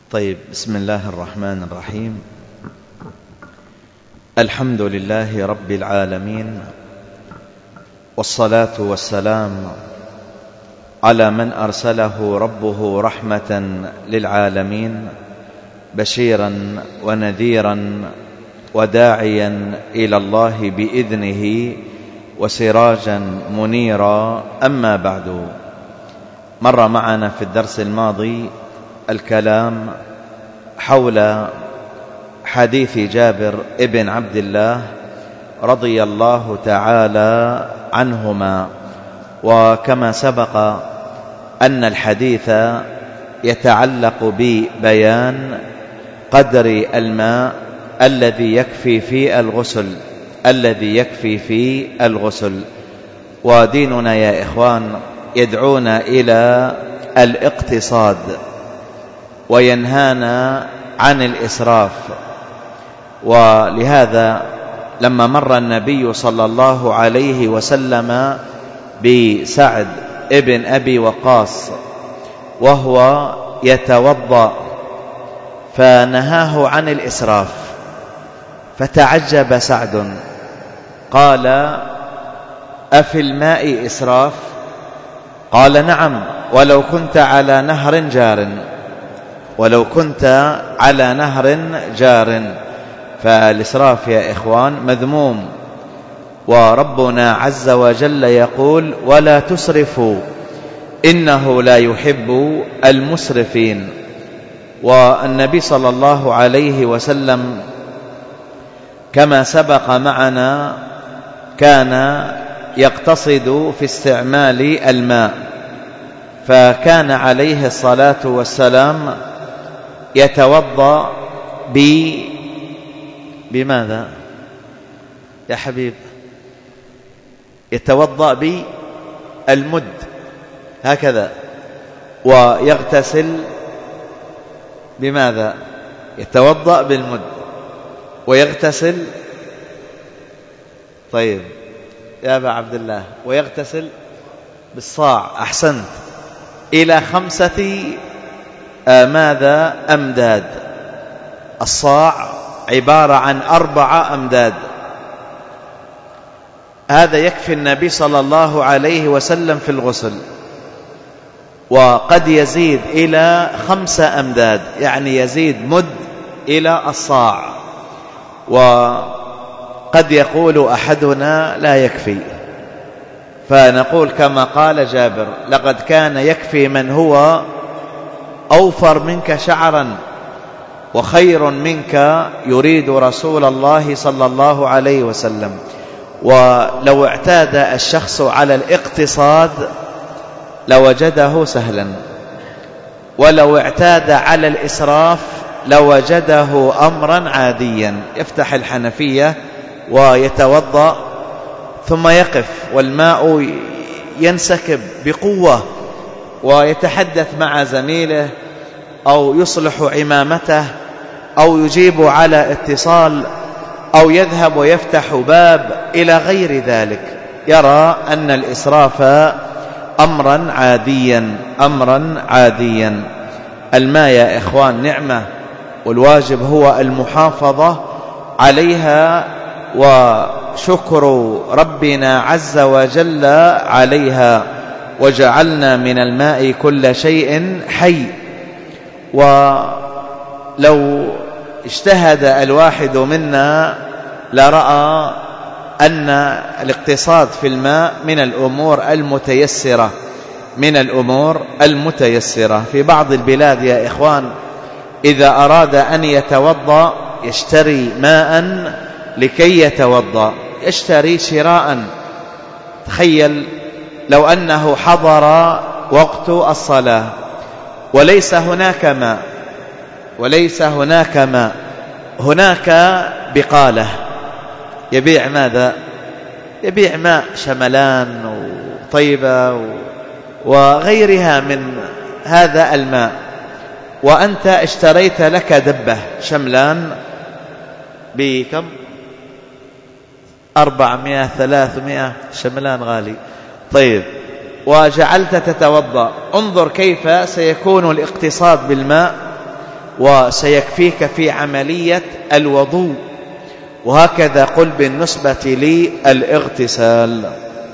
طيب، بسم الله الرحمن الرحيم. الحمد لله رب العالمين، والصلاة والسلام على من أرسله ربه رحمة للعالمين، بشيرا ونذيرا وداعيا إلى الله بإذنه وسراجا منيرا. أما بعد، مر معنا في الدرس الماضي الكلام حول حديث جابر ابن عبد الله رضي الله تعالى عنهما، وكما سبق أن الحديث يتعلق ببيان قدر الماء الذي يكفي في الغسل. وديننا يا إخوان يدعونا إلى الاقتصاد وينهانا عن الإسراف. ولهذا لما مر النبي صلى الله عليه وسلم بسعد ابن أبي وقاص وهو يتوضأ فنهاه عن الإسراف، فتعجب سعد، قال: أفي الماء إسراف؟ قال: نعم، ولو كنت على نهر جار. فالإسراف يا إخوان مذموم، وربنا عز وجل يقول: ولا تسرفوا إنه لا يحب المسرفين. والنبي صلى الله عليه وسلم كما سبق معنا كان يقتصد في استعمال الماء، فكان عليه الصلاة والسلام يتوضأ بماذا يا حبيب؟ يتوضأ بالمد هكذا، ويغتسل بماذا؟ يتوضأ بالمد ويغتسل، طيب يا أبا عبد الله، ويغتسل بالصاع. أحسنت، إلى 5 ماذا؟ أمداد. الصاع عبارة عن 4 أمداد. هذا يكفي النبي صلى الله عليه وسلم في الغسل، وقد يزيد إلى 5 أمداد، يعني يزيد مد إلى الصاع. وقد يقول أحدنا: لا يكفي. فنقول كما قال جابر: لقد كان يكفي من هو أوفر منك شعرا وخير منك يريد رسول الله صلى الله عليه وسلم. ولو اعتاد الشخص على الاقتصاد لوجده سهلا، ولو اعتاد على الإسراف لوجده أمرا عاديا. يفتح الحنفية ويتوضأ ثم يقف والماء ينسكب بقوة، ويتحدث مع زميله، أو يصلح عمامته، أو يجيب على اتصال، أو يذهب ويفتح باب إلى غير ذلك. يرى أن الإسراف أمرا عاديا. الماء يا إخوان نعمة، والواجب هو المحافظة عليها وشكر ربنا عز وجل عليها. وجعلنا من الماء كل شيء حي. ولو اجتهد الواحد منا لرأى أن الاقتصاد في الماء من الأمور المتيسرة. في بعض البلاد يا إخوان إذا أراد أن يتوضأ يشتري ماء لكي يتوضأ، يشتري شراء. تخيل لو أنه حضر وقت الصلاة وليس هناك ماء، هناك بقالة يبيع ماذا؟ يبيع ماء شملان وطيبة وغيرها من هذا الماء، وأنت اشتريت لك دبة شملان بكم؟ 400 300 شملان غالي. طيب، وجعلت تتوضأ. انظر كيف سيكون الاقتصاد بالماء وسيكفيك في عملية الوضوء. وهكذا قل بالنسبة للاغتسال.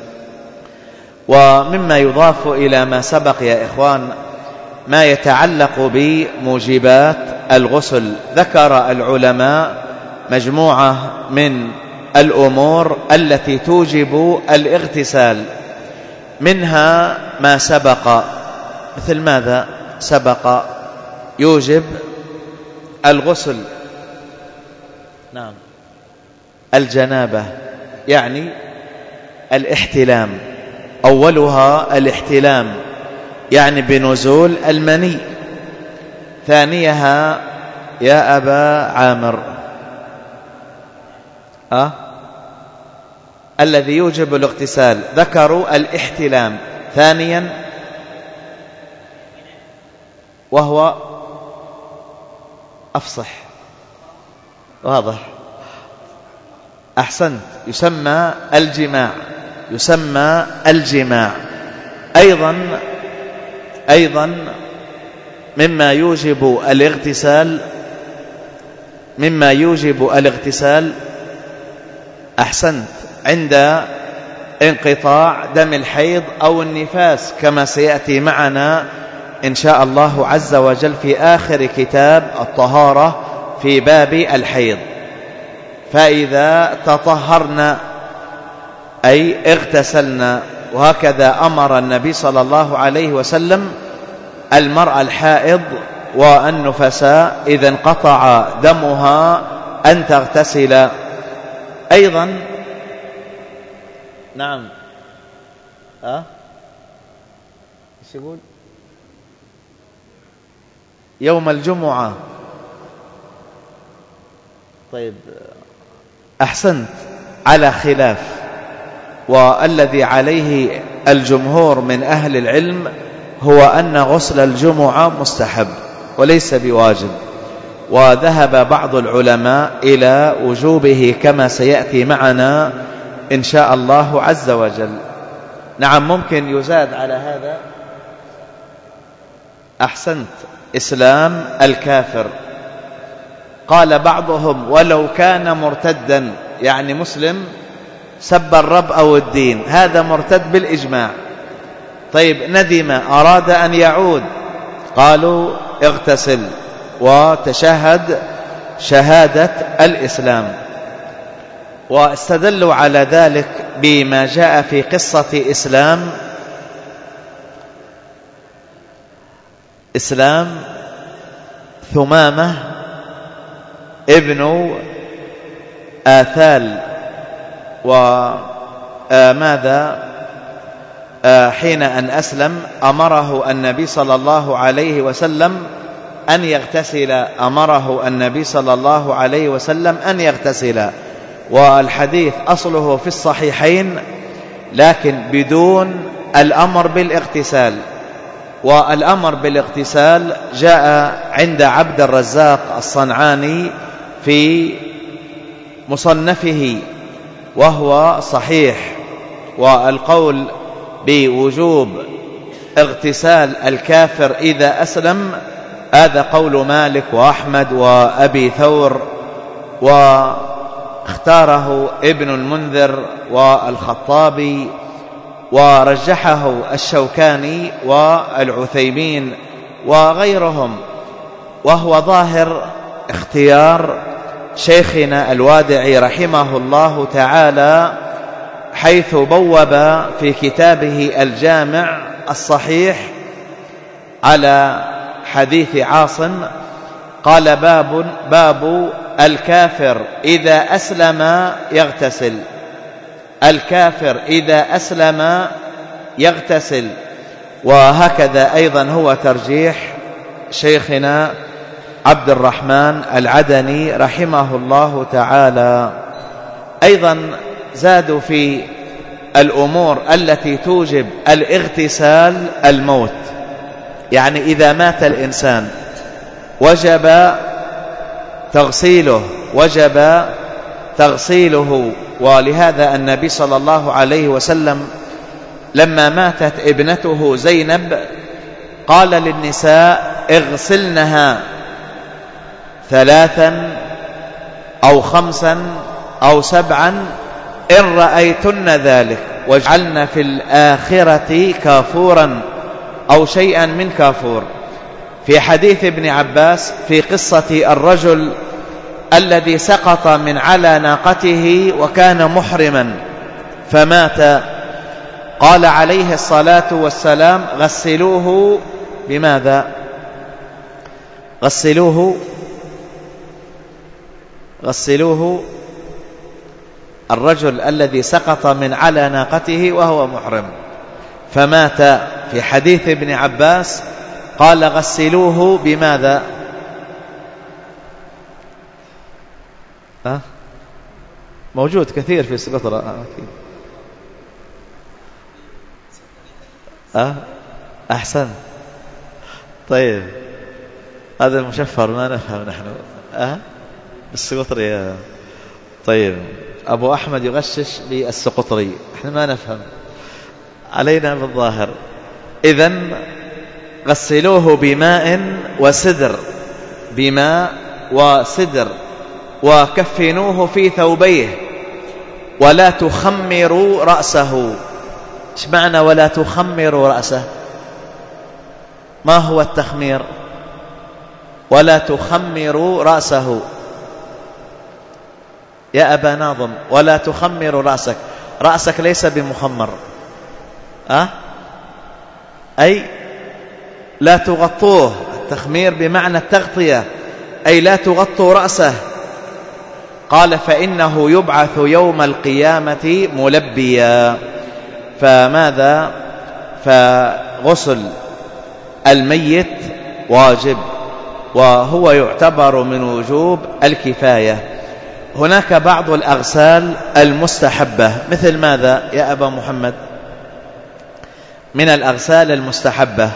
ومما يضاف إلى ما سبق يا إخوان ما يتعلق بموجبات الغسل. ذكر العلماء مجموعة من الأمور التي توجب الاغتسال، منها ما سبق. مثل ماذا سبق يوجب الغسل؟ نعم، الجنابة، يعني الاحتلام. أولها الاحتلام يعني بنزول المني. ثانيها يا أبا عامر الذي يوجب الاغتسال، ذكروا الاحتلام. ثانيا وهو أفصح واضح، أحسنت، يسمى الجماع، يسمى الجماع. أيضا مما يوجب الاغتسال أحسنت عند انقطاع دم الحيض أو النفاس، كما سيأتي معنا إن شاء الله عز وجل في آخر كتاب الطهارة في باب الحيض. فإذا تطهرنا أي اغتسلنا. وهكذا أمر النبي صلى الله عليه وسلم المرأة الحائض والنفساء إذا انقطع دمها أن تغتسل. أيضا نعم ايش يقول؟ يوم الجمعة. طيب أحسنت، على خلاف، والذي عليه الجمهور من أهل العلم هو أن غسل الجمعة مستحب وليس بواجب، وذهب بعض العلماء إلى وجوبه كما سيأتي معنا إن شاء الله عز وجل. نعم، ممكن يزاد على هذا. أحسنت، إسلام الكافر. قال بعضهم ولو كان مرتدا، يعني مسلم سب الرب أو الدين، هذا مرتد بالإجماع. طيب ندم أراد أن يعود، قالوا اغتسل وتشهد شهادة الإسلام. واستدلوا على ذلك بما جاء في قصة إسلام ثمامة ابن آثال. وماذا حين أن أسلم أمره النبي صلى الله عليه وسلم أن يغتسل، أمره النبي صلى الله عليه وسلم أن يغتسل. والحديث أصله في الصحيحين لكن بدون الأمر بالاغتسال. والأمر بالاغتسال جاء عند عبد الرزاق الصنعاني في مصنفه وهو صحيح. والقول بوجوب اغتسال الكافر إذا أسلم هذا قول مالك وأحمد وأبي ثور، واختاره ابن المنذر والخطابي، ورجحه الشوكاني والعثيمين وغيرهم، وهو ظاهر اختيار شيخنا الوادعي رحمه الله تعالى، حيث بوب في كتابه الجامع الصحيح على حديث عاصم قال باب الكافر إذا أسلم يغتسل. الكافر إذا أسلم يغتسل. وهكذا أيضا هو ترجيح شيخنا عبد الرحمن العدني رحمه الله تعالى. أيضا زادوا في الأمور التي توجب الاغتسال الموت، يعني إذا مات الإنسان وجب تغسيله. ولهذا النبي صلى الله عليه وسلم لما ماتت ابنته زينب قال للنساء اغسلنها، 3 أو 5 أو 7 إن رأيتن ذلك، واجعلن في الآخرة كافورا أو شيئا من كافور. في حديث ابن عباس في قصة الرجل الذي سقط من على ناقته وكان محرما فمات، قال عليه الصلاة والسلام: غسلوه بماذا؟ غسلوه الرجل الذي سقط من على ناقته وهو محرم فمات. في حديث ابن عباس قال: غسلوه بماذا؟ موجود كثير في سقطرة. أحسن. طيب، هذا المشفر ما نفهم نحن. بالسقطري. طيب، أبو أحمد يغشش بالسقطري، احنا ما نفهم، علينا بالظاهر. إذن غسلوه بماء وسدر، بماء وسدر، وكفنوه في ثوبيه، ولا تخمروا رأسه. ايش معنى ولا تخمروا رأسه؟ ما هو التخمير؟ ولا تخمروا رأسه يا أبا ناظم، ولا تخمروا رأسك. رأسك ليس بمخمر، أي لا تغطوه. التخمير بمعنى التغطية، أي لا تغطوا رأسه. قال: فإنه يبعث يوم القيامة ملبيا. فماذا؟ فغسل الميت واجب، وهو يعتبر من وجوب الكفاية. هناك بعض الأغسال المستحبة، مثل ماذا يا أبا محمد؟ من الأغسال المستحبة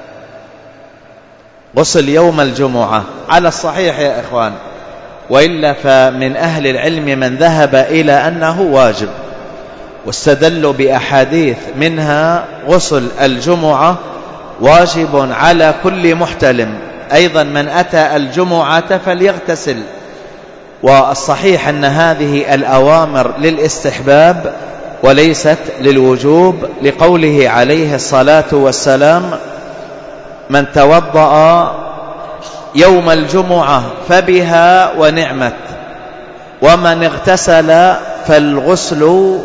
غسل يوم الجمعة على الصحيح يا إخوان، وإلا فمن أهل العلم من ذهب إلى أنه واجب، واستدلوا بأحاديث منها غسل الجمعة واجب على كل محتلم. أيضا من أتى الجمعة فليغتسل. والصحيح أن هذه الأوامر للاستحباب وليست للوجوب، لقوله عليه الصلاة والسلام: من توضأ يوم الجمعة فبها ونعمت، ومن اغتسل فالغسل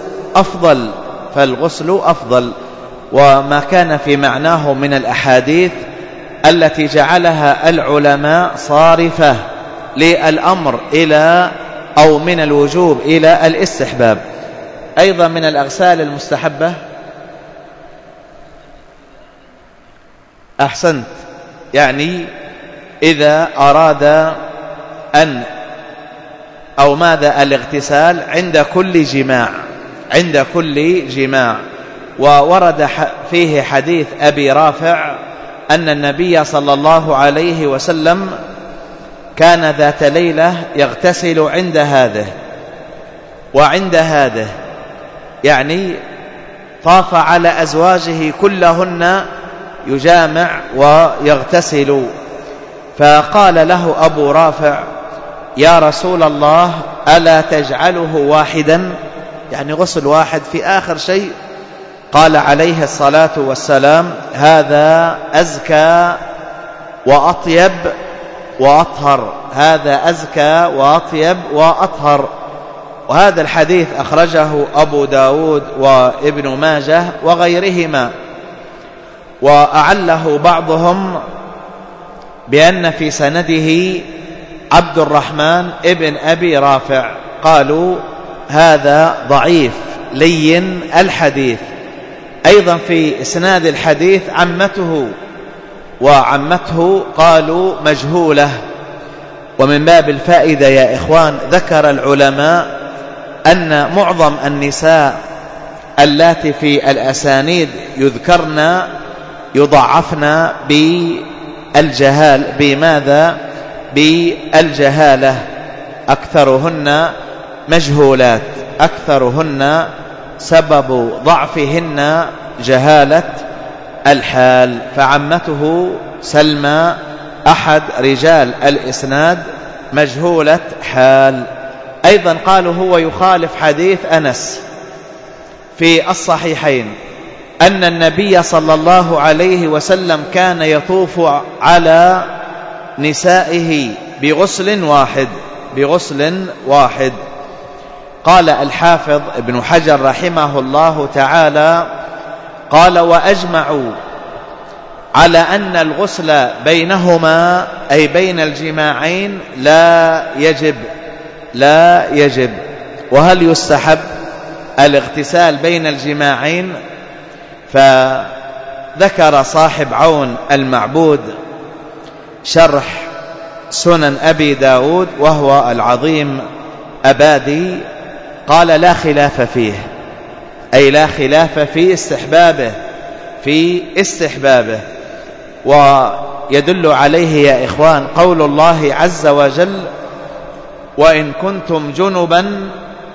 أفضل. وما كان في معناه من الأحاديث التي جعلها العلماء صارفة للأمر إلى أو من الوجوب إلى الاستحباب. أيضا من الأغسال المستحبة، أحسنت، يعني إذا أراد أن أو ماذا الاغتسال عند كل جماع. وورد فيه حديث أبي رافع أن النبي صلى الله عليه وسلم كان ذات ليلة يغتسل عند هذه وعند هذه، يعني طاف على أزواجه كلهن يجامع ويغتسل. فقال له أبو رافع: يا رسول الله، ألا تجعله واحدا، يعني غسل واحد في آخر شيء؟ قال عليه الصلاة والسلام: هذا أزكى وأطيب وأطهر، هذا أزكى وأطيب وأطهر. وهذا الحديث أخرجه أبو داود وابن ماجه وغيرهما، وأعله بعضهم بأن في سنده عبد الرحمن ابن أبي رافع، قالوا هذا ضعيف لين الحديث. أيضا في إسناد الحديث عمته، وعمته قالوا مجهولة. ومن باب الفائدة يا إخوان، ذكر العلماء أن معظم النساء اللاتي في الأسانيد يذكرن يضعفن بالجهال. بماذا؟ بالجهالة. أكثرهن مجهولات، أكثرهن سبب ضعفهن جهالة الحال. فعمته سلمى أحد رجال الإسناد مجهولة حال. أيضا قالوا هو يخالف حديث أنس في الصحيحين أن النبي صلى الله عليه وسلم كان يطوف على نسائه بغسل واحد. قال الحافظ ابن حجر رحمه الله تعالى قال وأجمعوا على أن الغسل بينهما أي بين الجماعين لا يجب. وهل يستحب الاغتسال بين الجماعين؟ فذكر صاحب عون المعبود شرح سنن أبي داود وهو العظيم أبادي قال لا خلاف فيه، أي لا خلاف في استحبابه. ويدل عليه يا إخوان قول الله عز وجل وإن كنتم جنبا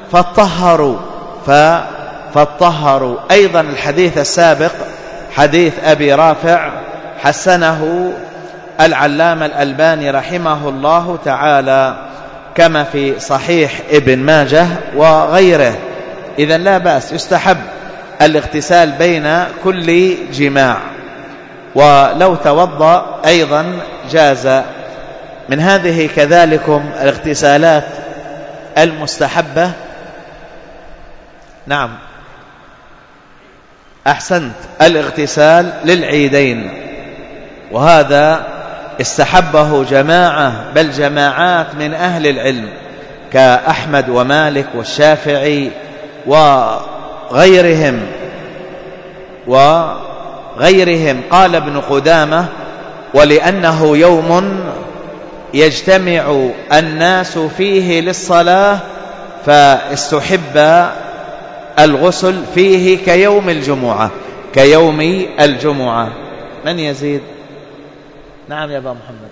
فاطهروا. أيضا الحديث السابق حديث أبي رافع حسنه العلامة الألباني رحمه الله تعالى كما في صحيح ابن ماجه وغيره. إذن لا بأس، يستحب الاغتسال بين كل جماع، ولو توضأ أيضا جاز. من هذه كذلكم الاغتسالات المستحبة. نعم أحسنت، الاغتسال للعيدين، وهذا استحبه جماعة بل جماعات من أهل العلم كأحمد ومالك والشافعي وغيرهم. قال ابن قدامة ولأنه يوم يجتمع الناس فيه للصلاة فاستحب الغسل فيه كيوم الجمعة. من يزيد؟ نعم يا أبا محمد.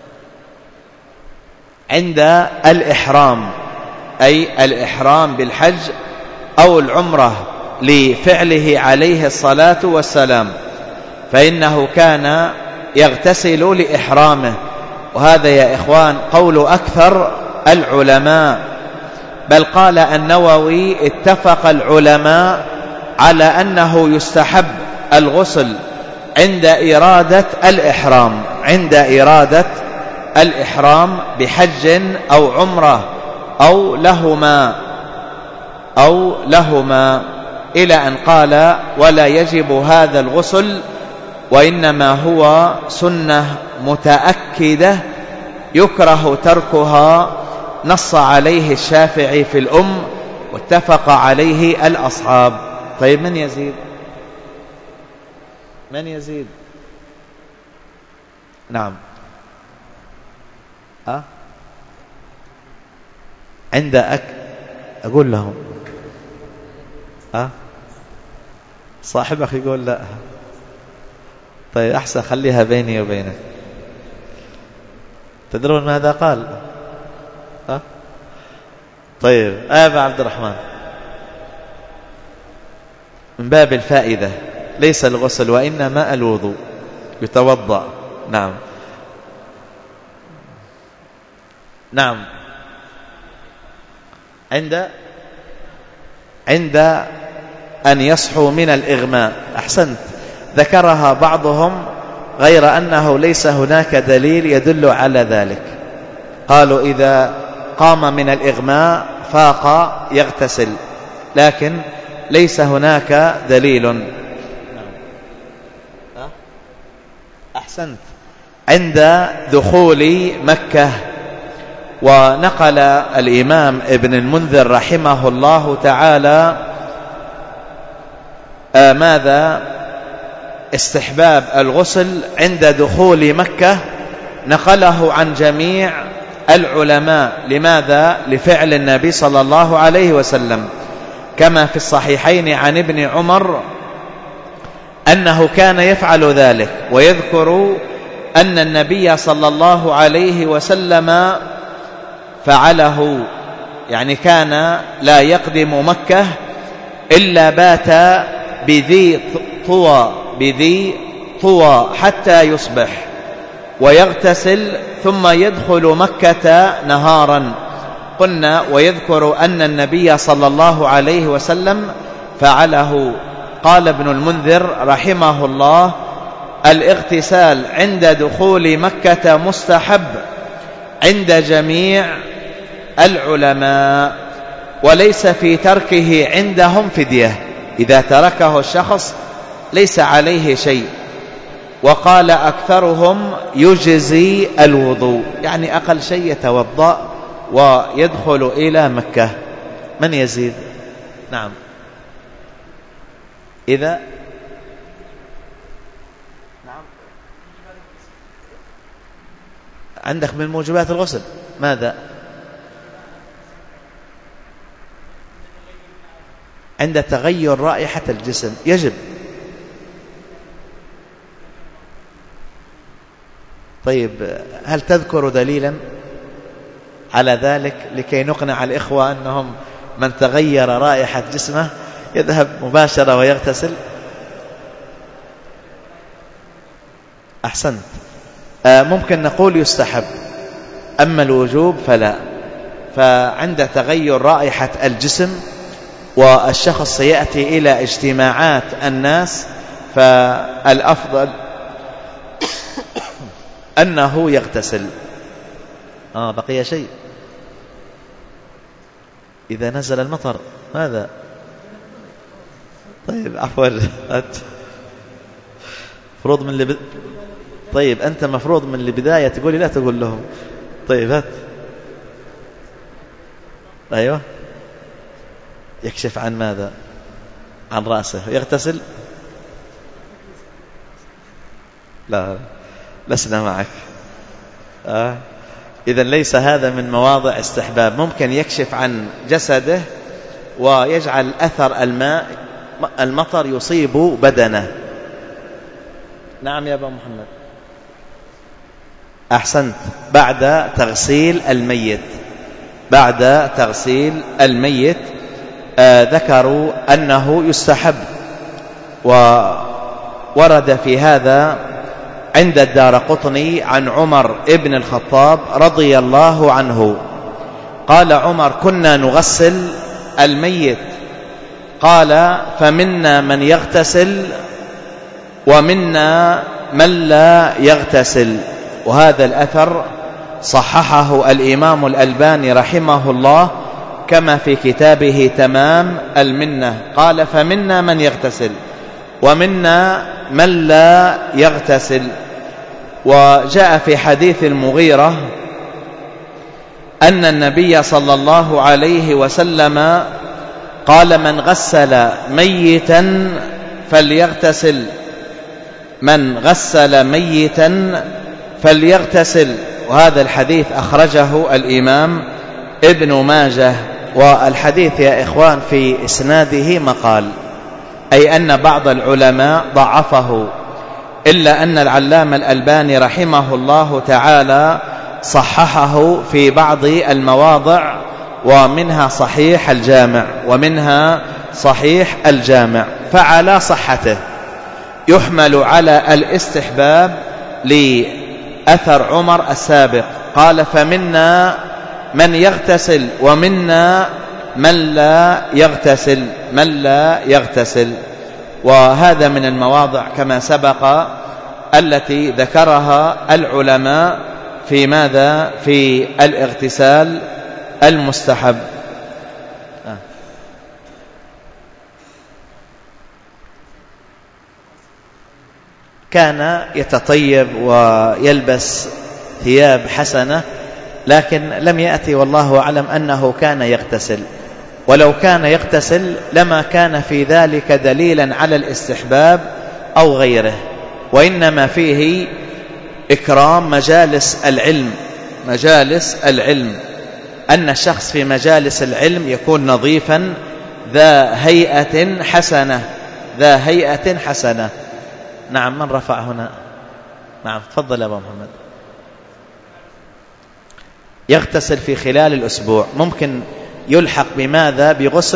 عند الإحرام، أي الإحرام بالحج أو العمرة لفعله عليه الصلاة والسلام، فإنه كان يغتسل لإحرامه. وهذا يا إخوان قول أكثر العلماء، بل قال النووي اتفق العلماء على أنه يستحب الغسل عند إرادة الإحرام بحج أو عمرة أو لهما إلى أن قال ولا يجب هذا الغسل وإنما هو سنة متأكدة يكره تركها، نص عليه الشافعي في الأم واتفق عليه الأصحاب. طيب من يزيد؟ نعم عندك أقول لهم صاحبك يقول لا. طيب أحسن خليها بيني وبينك. تدرون ماذا قال؟ طيب أبا عبد الرحمن، من باب الفائدة ليس الغسل وإنما الوضوء، يتوضأ. نعم عند أن يصحوا من الإغماء. أحسنت، ذكرها بعضهم غير أنه ليس هناك دليل يدل على ذلك. قالوا إذا قام من الإغماء فاق يغتسل، لكن ليس هناك دليل. أحسنت، عند دخول مكة. ونقل الإمام ابن المنذر رحمه الله تعالى ماذا؟ استحباب الغسل عند دخول مكة، نقله عن جميع العلماء. لماذا؟ لفعل النبي صلى الله عليه وسلم، كما في الصحيحين عن ابن عمر أنه كان يفعل ذلك، ويذكر أن النبي صلى الله عليه وسلم فعله، يعني كان لا يقدم مكة إلا بات بذي طوى حتى يصبح، ويغتسل ثم يدخل مكة نهارا. قلنا ويذكر أن النبي صلى الله عليه وسلم فعله. قال ابن المنذر رحمه الله: الاغتسال عند دخول مكة مستحب عند جميع العلماء، وليس في تركه عندهم فدية. إذا تركه الشخص ليس عليه شيء. وقال أكثرهم يجزي الوضوء، يعني أقل شيء يتوضأ ويدخل إلى مكة. من يزيد؟ نعم. إذا نعم عندك من موجبات الغسل ماذا؟ عند تغير رائحة الجسم يجب. طيب، هل تذكر دليلا على ذلك لكي نقنع الإخوة أنهم من تغير رائحة جسمه يذهب مباشرة ويغتسل؟ أحسنت. ممكن نقول يستحب، أما الوجوب فلا. فعند تغير رائحة الجسم والشخص سيأتي إلى اجتماعات الناس فالأفضل أنه يغتسل. بقي شيء. إذا نزل المطر ماذا؟ طيب عفوا، مفروض من طيب أنت مفروض من البداية تقولي لا تقول لهم. طيب هات. أيوة. يكشف عن ماذا؟ عن رأسه يغتسل؟ لا، لسنا معك. إذن ليس هذا من مواضع استحباب. ممكن يكشف عن جسده ويجعل أثر المطر يصيب بدنه. نعم يا أبا محمد. أحسنت. بعد تغسيل الميت، بعد تغسيل الميت ذكروا أنه يستحب. وورد في هذا عند الدارقطني عن عمر ابن الخطاب رضي الله عنه قال عمر: كنا نغسل الميت، قال: فمنا من يغتسل ومنا من لا يغتسل. وهذا الأثر صححه الإمام الألباني رحمه الله كما في كتابه تمام المنة. قال: فمنا من يغتسل ومنا من لا يغتسل. وجاء في حديث المغيرة أن النبي صلى الله عليه وسلم قال: من غسل ميتا فليغتسل، من غسل ميتا فليغتسل. وهذا الحديث أخرجه الإمام ابن ماجه. والحديث يا إخوان في إسناده مقال، أي أن بعض العلماء ضعفه، إلا أن العلامة الألباني رحمه الله تعالى صححه في بعض المواضع، ومنها صحيح الجامع، فعلى صحته يحمل على الاستحباب لأثر عمر السابق. قال: فمنا من يغتسل ومنا من لا يغتسل. وهذا من المواضع كما سبق التي ذكرها العلماء في ماذا؟ في الاغتسال المستحب. كان يتطيب ويلبس ثياب حسنة، لكن لم يأتي والله أعلم أنه كان يغتسل. ولو كان يغتسل لما كان في ذلك دليلا على الاستحباب أو غيره، وإنما فيه إكرام مجالس العلم، أن الشخص في مجالس العلم يكون نظيفا ذا هيئة حسنة. نعم، من رفع هنا؟ نعم، تفضل يا أبو محمد. يغتسل في خلال الأسبوع، ممكن يلحق بماذا؟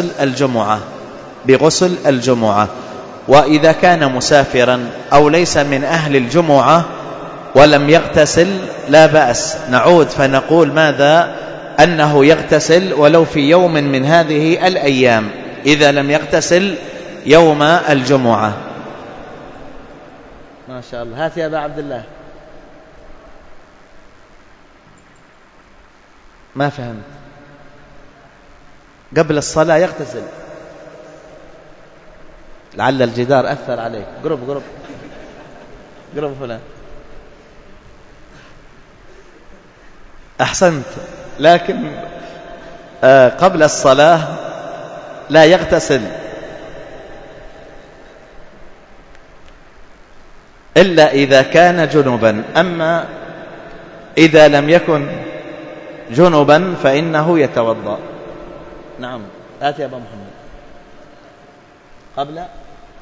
بغسل الجمعة. وإذا كان مسافرا أو ليس من أهل الجمعة ولم يغتسل لا بأس، نعود فنقول ماذا؟ أنه يغتسل ولو في يوم من هذه الأيام إذا لم يغتسل يوم الجمعة. ما شاء الله. هات يا أبا عبد الله. ما فهمت. قبل الصلاة يغتسل. لعل الجدار أثر عليك. قرب فلان. أحسنت. لكن قبل الصلاة لا يغتسل إلا إذا كان جنبا، أما إذا لم يكن جنبا فإنه يتوضأ. نعم. آت يا أبا محمد. قبل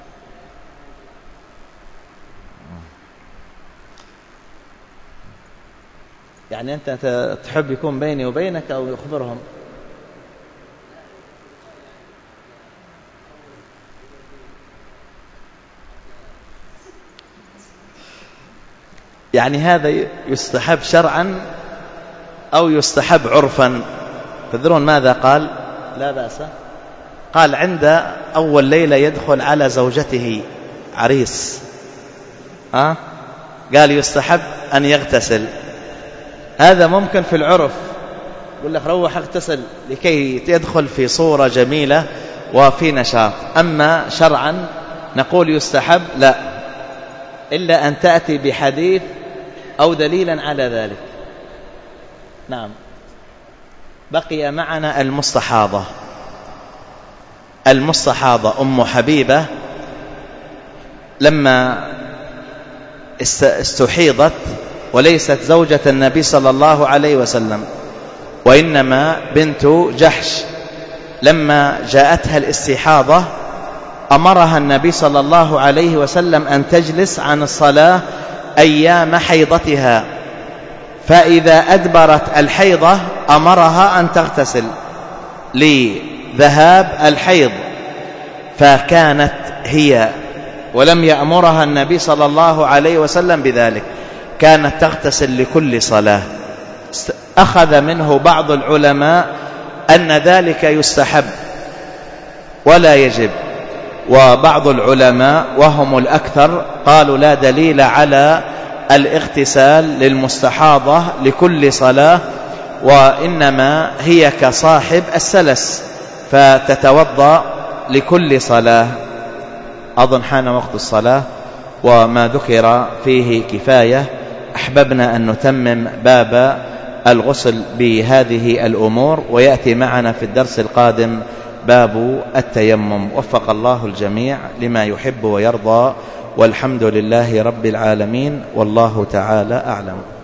يعني أنت تحب يكون بيني وبينك أو يخبرهم؟ يعني هذا يستحب شرعا أو يستحب عرفا؟ تدرون ماذا قال؟ لا بأس. قال عند أول ليلة يدخل على زوجته عريس، قال يستحب أن يغتسل. هذا ممكن في العرف، يقول لك روح اغتسل لكي يدخل في صورة جميلة وفي نشاط. أما شرعا نقول يستحب لا، إلا أن تأتي بحديث أو دليلا على ذلك. نعم. بقي معنا المستحاضة أم حبيبة لما استحيضت وليست زوجة النبي صلى الله عليه وسلم وإنما بنت جحش، لما جاءتها الاستحاضة أمرها النبي صلى الله عليه وسلم أن تجلس عن الصلاة أيام حيضتها، فإذا أدبرت الحيضة أمرها أن تغتسل لذهاب الحيض، فكانت هي ولم يأمرها النبي صلى الله عليه وسلم بذلك، كانت تغتسل لكل صلاة. أخذ منه بعض العلماء أن ذلك يستحب ولا يجب، وبعض العلماء وهم الأكثر قالوا لا دليل على الاغتسال للمستحاضة لكل صلاة، وإنما هي كصاحب السلس فتتوضأ لكل صلاة. أظن حان وقت الصلاة وما ذكر فيه كفاية. أحببنا أن نتمم باب الغسل بهذه الأمور، ويأتي معنا في الدرس القادم باب التيمم. وفق الله الجميع لما يحب ويرضى، والحمد لله رب العالمين، والله تعالى أعلم.